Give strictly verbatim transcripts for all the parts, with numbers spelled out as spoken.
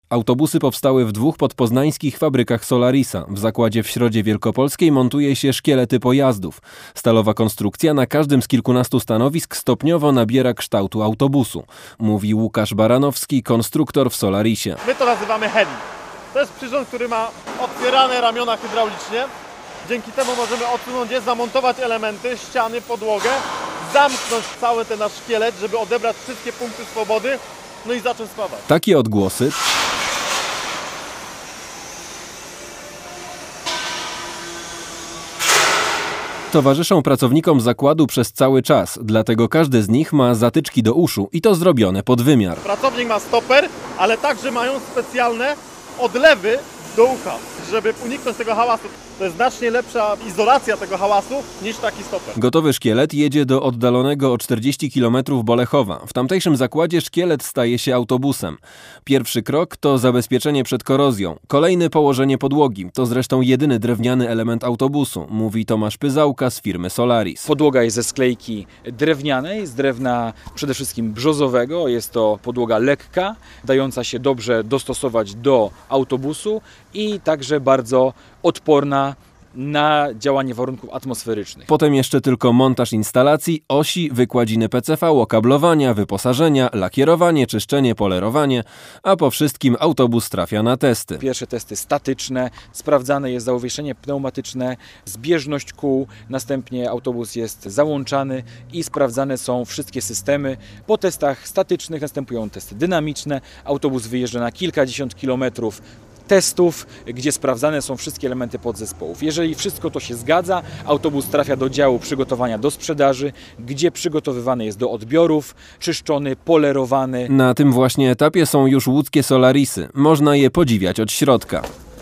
Autobusy powstały w dwóch podpoznańskich fabrykach Solarisa. W zakładzie w Środzie Wielkopolskiej montuje się szkielety pojazdów. Stalowa konstrukcja na każdym z kilkunastu stanowisk stopniowo nabiera kształtu autobusu, mówi Łukasz Baranowski, konstruktor w Solarisie. My to nazywamy heli. To jest przyrząd, który ma otwierane ramiona hydraulicznie. Dzięki temu możemy odsunąć je, zamontować elementy, ściany, podłogę, zamknąć cały ten nasz szkielet, żeby odebrać wszystkie punkty swobody, no i zacząć składać. Takie odgłosy towarzyszą pracownikom zakładu przez cały czas, dlatego każdy z nich ma zatyczki do uszu i to zrobione pod wymiar. Pracownik ma stoper, ale także mają specjalne odlewy do ucha, żeby uniknąć tego hałasu. To jest znacznie lepsza izolacja tego hałasu niż taki stoper. Gotowy szkielet jedzie do oddalonego o czterdzieści kilometrów Bolechowa. W tamtejszym zakładzie szkielet staje się autobusem. Pierwszy krok to zabezpieczenie przed korozją. Kolejny położenie podłogi. To zresztą jedyny drewniany element autobusu, mówi Tomasz Pyzałka z firmy Solaris. Podłoga jest ze sklejki drewnianej, z drewna przede wszystkim brzozowego. Jest to podłoga lekka, dająca się dobrze dostosować do autobusu i także bardzo odporna na działanie warunków atmosferycznych. Potem jeszcze tylko montaż instalacji, osi, wykładziny P C V, okablowania, wyposażenia, lakierowanie, czyszczenie, polerowanie, a po wszystkim autobus trafia na testy. Pierwsze testy statyczne, sprawdzane jest zawieszenie pneumatyczne, zbieżność kół, następnie autobus jest załączany i sprawdzane są wszystkie systemy. Po testach statycznych następują testy dynamiczne, autobus wyjeżdża na kilkadziesiąt kilometrów testów, gdzie sprawdzane są wszystkie elementy podzespołów. Jeżeli wszystko to się zgadza, autobus trafia do działu przygotowania do sprzedaży, gdzie przygotowywany jest do odbiorów, czyszczony, polerowany. Na tym właśnie etapie są już łódzkie Solarisy. Można je podziwiać od środka.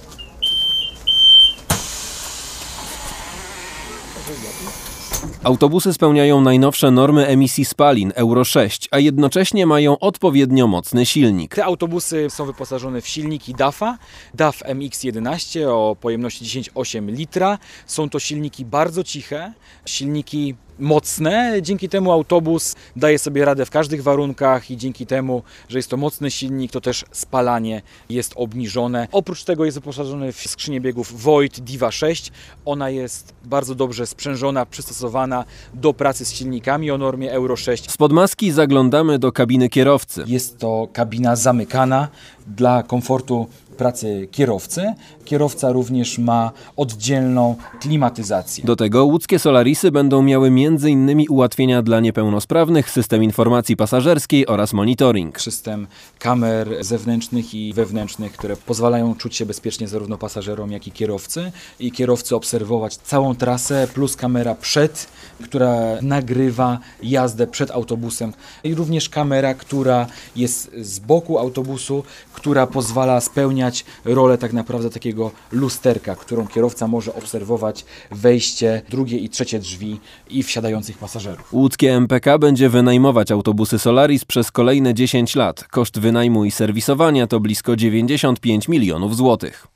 Autobusy spełniają najnowsze normy emisji spalin Euro sześć, a jednocześnie mają odpowiednio mocny silnik. Te autobusy są wyposażone w silniki D A F-a, D A F M X jedenaście o pojemności dziesięć przecinek osiem litra. Są to silniki bardzo ciche, silniki mocne, dzięki temu autobus daje sobie radę w każdych warunkach i dzięki temu, że jest to mocny silnik, to też spalanie jest obniżone. Oprócz tego jest wyposażony w skrzynię biegów Voith Diva sześć. Ona jest bardzo dobrze sprzężona, przystosowana do pracy z silnikami o normie Euro sześć. Spod maski zaglądamy do kabiny kierowcy. Jest to kabina zamykana dla komfortu pracy kierowcy. Kierowca również ma oddzielną klimatyzację. Do tego łódzkie Solarisy będą miały między innymi ułatwienia dla niepełnosprawnych, system informacji pasażerskiej oraz monitoring. System kamer zewnętrznych i wewnętrznych, które pozwalają czuć się bezpiecznie zarówno pasażerom, jak i kierowcy. I kierowcy obserwować całą trasę, plus kamera przed, która nagrywa jazdę przed autobusem. I również kamera, która jest z boku autobusu, która pozwala spełniać rolę tak naprawdę takiego lusterka, którą kierowca może obserwować wejście, drugie i trzecie drzwi i wsiadających pasażerów. Łódzkie M P K będzie wynajmować autobusy Solaris przez kolejne dziesięć lat. Koszt wynajmu i serwisowania to blisko dziewięćdziesiąt pięć milionów złotych.